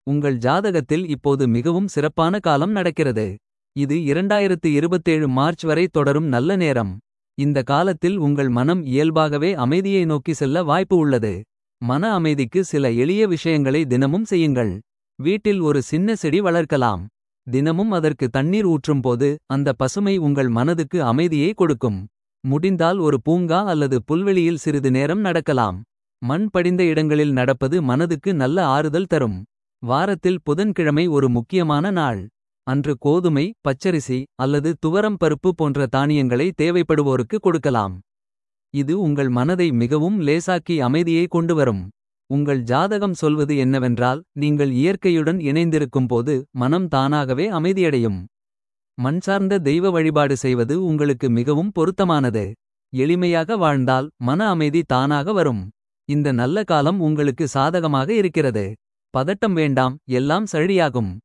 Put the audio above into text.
உங்கள் ஜாதகத்தில் இப்போது மிகவும் சிறப்பான காலம் நடக்கிறது. இது 2027 மார்ச் வரை தொடரும் நல்ல நேரம். இந்த காலத்தில் உங்கள் மனம் இயல்பாகவே அமைதியை நோக்கி செல்ல வாய்ப்பு உள்ளது. மன அமைதிக்கு சில எளிய விஷயங்களை தினமும் செய்யுங்கள். வீட்டில் ஒரு சின்ன செடி வளர்க்கலாம். தினமும் அதற்கு தண்ணீர் ஊற்றும் போது அந்த பசுமை உங்கள் மனதுக்கு அமைதியை கொடுக்கும். முடிந்தால் ஒரு பூங்கா அல்லது புல்வெளியில் சிறிது நேரம் நடக்கலாம். மண் படிந்த இடங்களில் நடப்பது மனதுக்கு நல்ல ஆறுதல் தரும். வாரத்தில் புதன்கிழமை ஒரு முக்கியமான நாள். அன்று கோதுமை, பச்சரிசி அல்லது துவரம் பருப்பு போன்ற தானியங்களை தேவைப்படுவோருக்கு கொடுக்கலாம். இது உங்கள் மனதை மிகவும் லேசாக்கி அமைதியை கொண்டுவரும். உங்கள் ஜாதகம் சொல்வது என்னவென்றால், நீங்கள் இயற்கையுடன் இணைந்திருக்கும் போது மனம் தானாகவே அமைதியடையும். மண்சார்ந்த தெய்வ வழிபாடு செய்வது உங்களுக்கு மிகவும் பொருத்தமானது. எளிமையாக வாழ்ந்தால் மன அமைதி தானாக வரும். இந்த நல்ல காலம் உங்களுக்கு சாதகமாக இருக்கிறது. பதட்டம் வேண்டாம், எல்லாம் சரியாகும்.